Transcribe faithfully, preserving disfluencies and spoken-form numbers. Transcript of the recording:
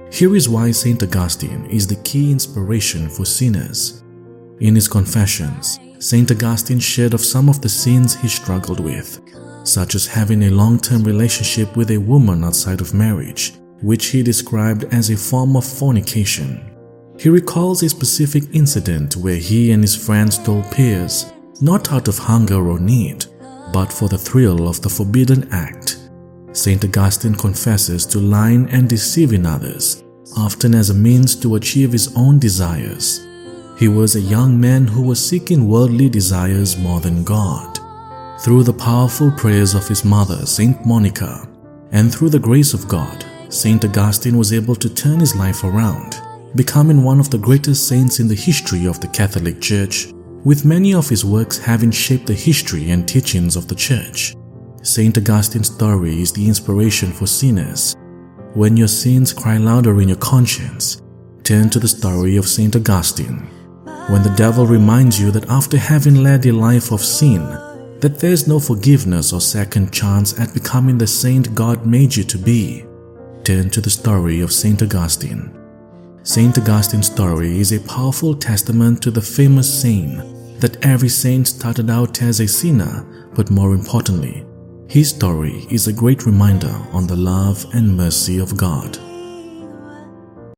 Here is why Saint Augustine is the key inspiration for sinners. In his Confessions, Saint Augustine shared of some of the sins he struggled with, such as having a long-term relationship with a woman outside of marriage, which he described as a form of fornication. He recalls a specific incident where he and his friends stole pears, not out of hunger or need, but for the thrill of the forbidden act. Saint Augustine confesses to lying and deceiving others, often as a means to achieve his own desires. He was a young man who was seeking worldly desires more than God. Through the powerful prayers of his mother, Saint Monica, and through the grace of God, Saint Augustine was able to turn his life around, becoming one of the greatest saints in the history of the Catholic Church, with many of his works having shaped the history and teachings of the Church. Saint Augustine's story is the inspiration for sinners. When your sins cry louder in your conscience, turn to the story of Saint Augustine. When the devil reminds you that after having led a life of sin, that there is no forgiveness or second chance at becoming the saint God made you to be, turn to the story of Saint Augustine. Saint Augustine's story is a powerful testament to the famous saying that every saint started out as a sinner, but more importantly, his story is a great reminder on the love and mercy of God.